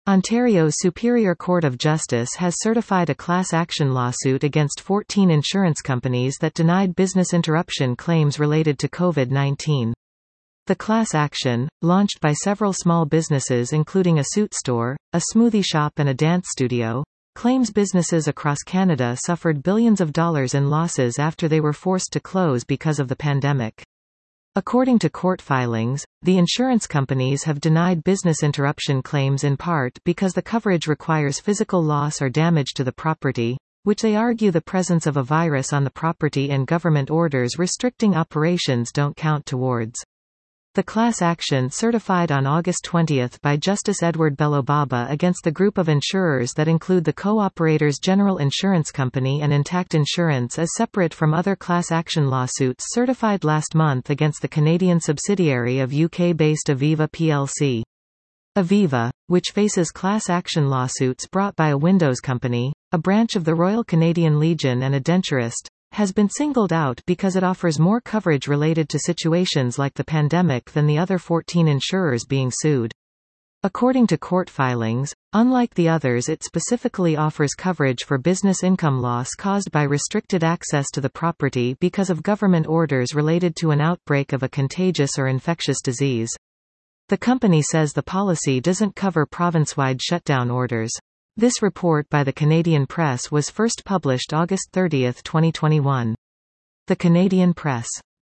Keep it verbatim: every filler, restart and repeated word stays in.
Ontario's Superior Court of Justice has certified a class action lawsuit against fourteen insurance companies that denied business interruption claims related to COVID nineteen. The class action, launched by several small businesses including a suit store, a smoothie shop and a dance studio, claims businesses across Canada suffered billions of dollars in losses after they were forced to close because of the pandemic. According to court filings, the insurance companies have denied business interruption claims in part because the coverage requires physical loss or damage to the property, which they argue the presence of a virus on the property and government orders restricting operations don't count towards. The class action certified on August twentieth by Justice Edward Belobaba against the group of insurers that include the Co-Operators General Insurance Company and Intact Insurance is separate from other class action lawsuits certified last month against the Canadian subsidiary of U K-based Aviva plc. Aviva, which faces class action lawsuits brought by a Windows company, a branch of the Royal Canadian Legion and a denturist, has been singled out because it offers more coverage related to situations like the pandemic than the other fourteen insurers being sued. According to court filings, unlike the others, it specifically offers coverage for business income loss caused by restricted access to the property because of government orders related to an outbreak of a contagious or infectious disease. The company says the policy doesn't cover province-wide shutdown orders. This report by the Canadian Press was first published August thirtieth, twenty twenty-one. The Canadian Press.